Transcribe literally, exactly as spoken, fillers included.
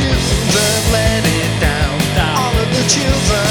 tunes and let it down. All of the children